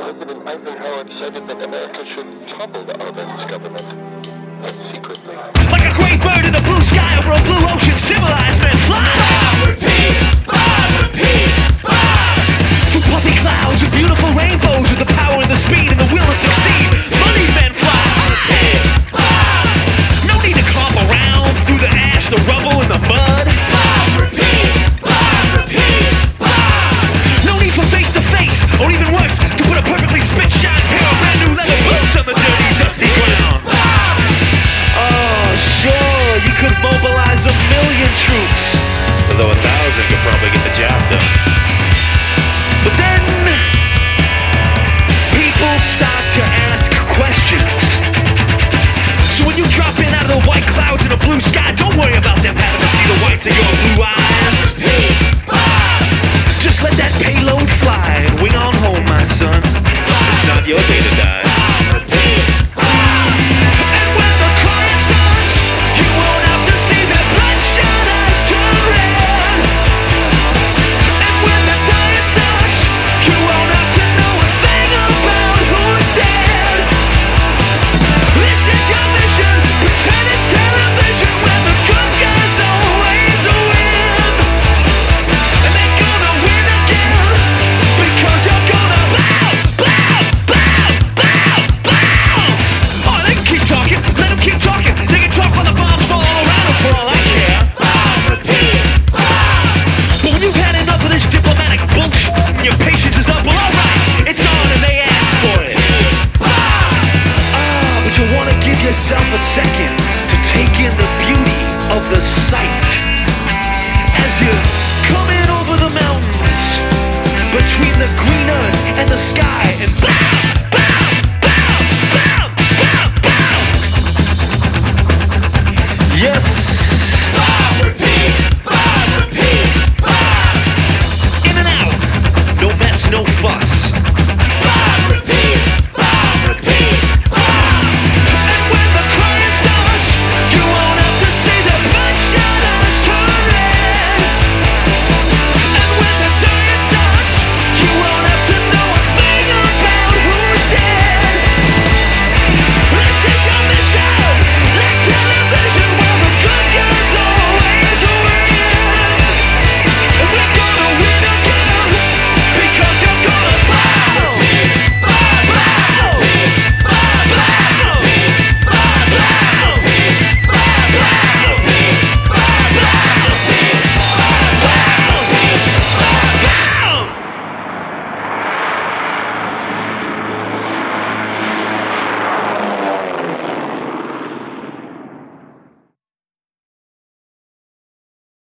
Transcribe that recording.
President Eisenhower decided that America should topple the Arbenz government. Secretly. Like a great bird in the blue sky over a blue ocean, civilized men fly! Bomb, repeat! Bomb, repeat! Bomb! Through puffy clouds with beautiful rainbows, with the power and the speed and the will to succeed, money men fly! Repeat! Bomb! No need to clomp around through the ash, the rubble, and the mud. Bomb, repeat! Bomb, repeat! Bomb! No need for face-to-face, or even worse, to put a perfectly spit-shine pair of brand new leather boots on the dirty, dusty ground. Sure, you could mobilize 1,000,000 troops, although 1,000 could probably get the job done. But then, people start to ask questions. So when you drop in out of the white clouds in a blue sky, don't worry about them having to see the whites of your blue eyes. Just let that payload fly and wing on home, my son. It's not your day to die. Yourself a second to take in the beauty of the sight as you're coming over the mountains between the green earth and the sky, and bow, bow, bow, bow, bow, bow. Yes. Bow, repeat, bow, repeat, bow. In and out, no mess, no fuss.